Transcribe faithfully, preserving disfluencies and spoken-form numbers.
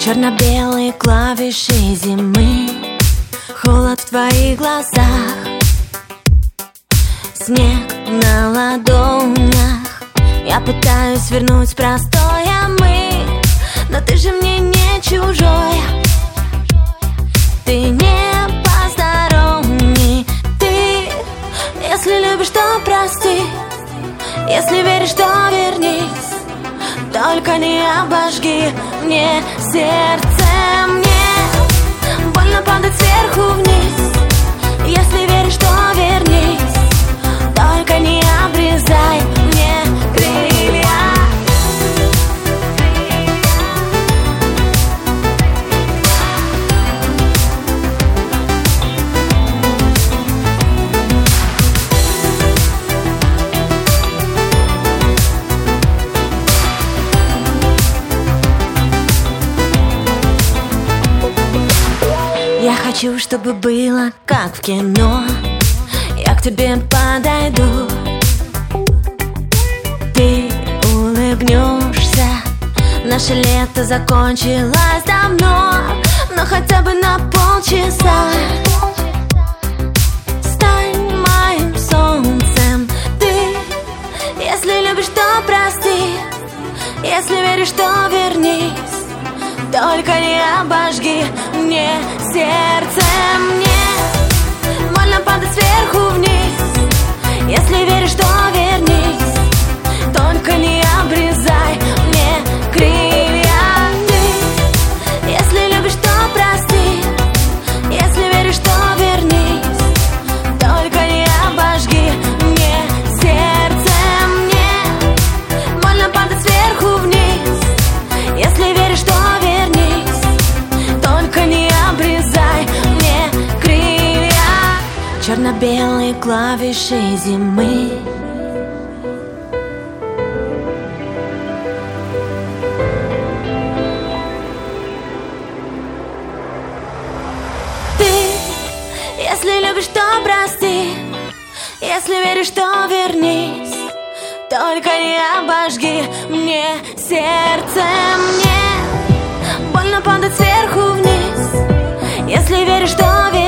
Черно-белые клавиши зимы, холод в твоих глазах, снег на ладонях. Я пытаюсь вернуть простое мы, но ты же мне не чужой. Ты не посторонний. Ты, если любишь, то прости, если веришь, то вернись. Только не обожги мне сердце. Мне больно падать сверху вниз. Если веришь, то вернись. Только не обрезай мне крылья. Я хочу, чтобы было как в кино. Я к тебе подойду, ты улыбнешься. Наше лето закончилось давно, но хотя бы на полчаса стань моим солнцем. Ты, если любишь, то прости, если веришь, то вернись. Только не обожги мне сердце. Мне больно падать сверху вниз. Если веришь, то вернись. Только не обрезай мне крылья. Ты, если любишь, то прости, если веришь, то вернись. Только не обожги мне сердце. Мне больно падать сверху вниз. Если веришь, то вернись. Только не обрезай мне крылья. Черно-белые клавиши зимы. Ты, если любишь, то прости, если веришь, то вернись. Только не обожги мне сердце. Мне больно падать сверху вниз. Если веришь, то вернись.